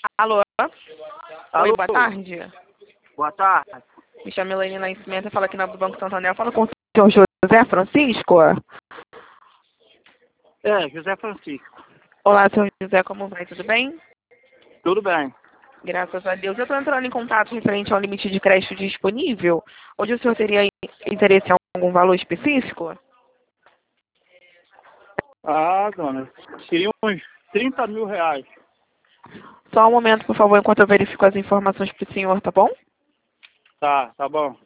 Alô? Alô? Oi, boa tarde. Boa tarde. Me chamo Elaine Nascimento, eu falo aqui do Banco Santander. Fala com o senhor José Francisco. É, José Francisco. Olá, senhor José, como vai? Tudo bem? Tudo bem. Graças a Deus. Eu estou entrando em contato referente ao limite de crédito disponível. Onde o senhor teria interesse em algum valor específico? Ah, dona, queria uns 30 mil reais. Só um momento, por favor, enquanto eu verifico as informações para o senhor, tá bom? Tá bom.